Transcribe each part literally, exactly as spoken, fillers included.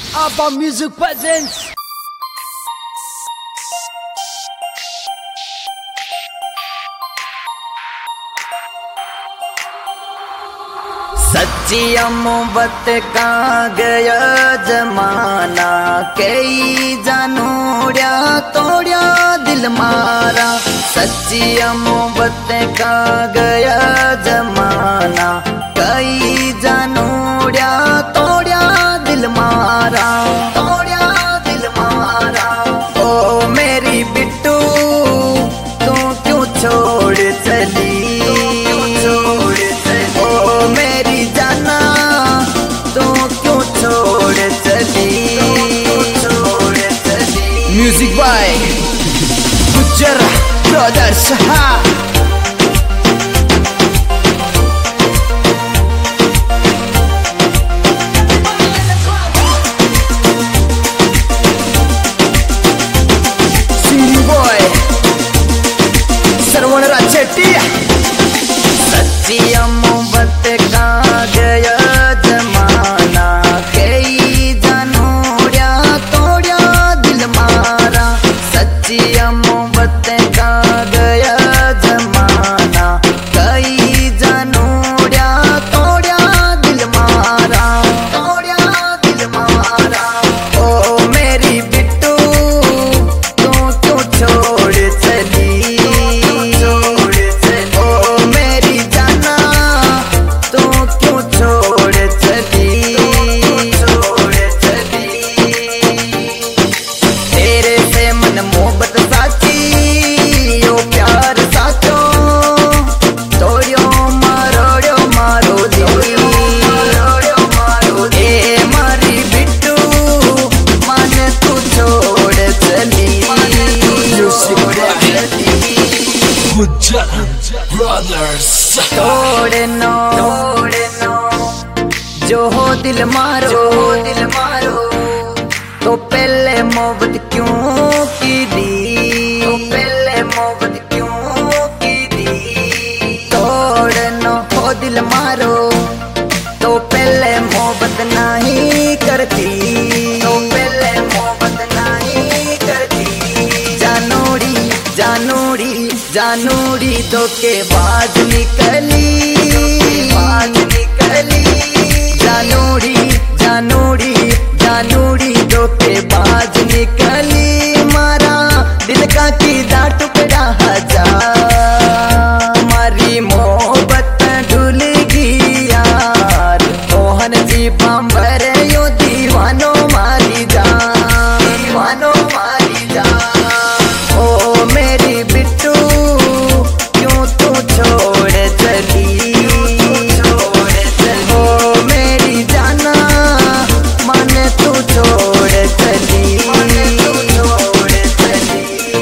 ABBA Music presents सच्ची मोहब्बत का गया जमाना, कई जानोड़िया तोड़िया दिल मारा। सच्ची मोहब्बत का गया जमाना, कई जानोड़िया तोड़िया दिल मारा, तोड़िया दिल मारा। ओ मेरी बिट्टू तू क्यों छोड़ चली, Music by Gujar Brothers. Singing boy Sarwan Rachetti. सच्ची मोहब्बत का गया जमाना, कई जानोड़िया तोड़िया दिल मारा। सच्ची मोहब्बत का गया जमाना, कई जानोड़िया तोड़िया दिल मारा, तोड़िया दिल मारा। ओ मेरी बिट्टू तू क्यों छोड़ चली, Gujar Brothers. तोड़ नो तोड़ नो जो हो दिल मारो, जो हो दिल मारो। तो पहले मोहब्बत क्यों की दी, तो पहले मोहब्बत क्यों की दी। तोड़ नो हो दिल मारो, तो पहले मोहब्बत नहीं करती, तो पहले मोहब्बत नहीं करती। जानोड़ी जानोड़ी जानोड़ी तो के बाज निकली, बाज निकली। जानोड़ी जानोड़ी जानोड़ी तो के बाज निकली। मारा दिल का कीड़ा टुकड़ा हजार, हमारी मोहब्बत ढुल गई यार। मोहन जी बम्बर यो दीवानो मारी जा, दीवानो मारी जा। ओ मेरी बिट्टू क्यों तू छोड़ चली, छोड़ चली। ओ मेरी जाना मन तू छोड़ चली, छोड़ चली।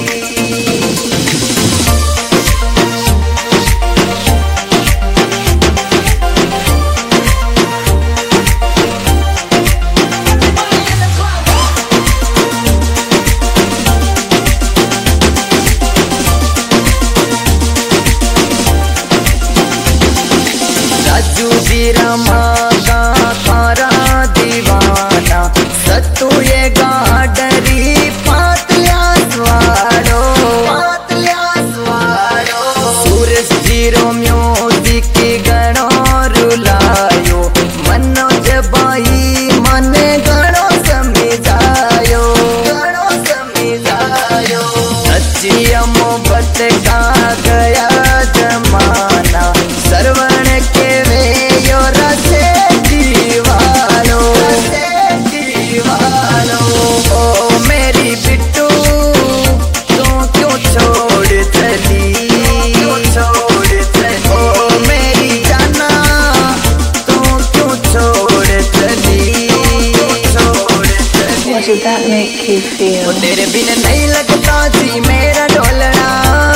राजू जी रमा का थारा दीवाना, सत्तू ये गाडरी पातल्या स्वाड़ो, पातल्या स्वाड़ो। सूरज जीरो म्यूजिक गणो रुलायो, मनोज बाई मने गणो समझायो, गणो समझायो। सच्ची मोहब्बत का गया जमाना, सरवण के वे यो रसे दीवालो, रसे दीवालो। ओ मेरी बिट्टू तू क्यों छोड़ चली, क्यों छोड़ चली। ओ मेरी जाना तू क्यों छोड़ चली, छोड़ चली। What did that make you feel? ओ तेरे बिन नहीं लगता जी मेरा ढोलना,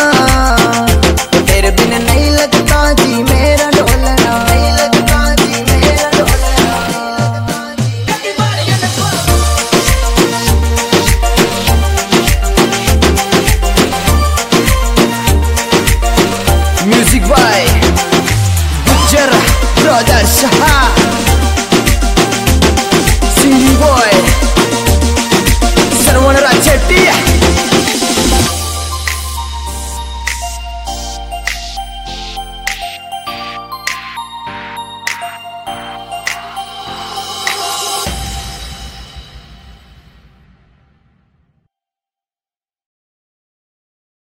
तेरे बिन नहीं लगता जी मेरा ढोलना, नहीं लगता जी मेरा ढोलना। Music by Gujar Brothers. Singing boy Chetia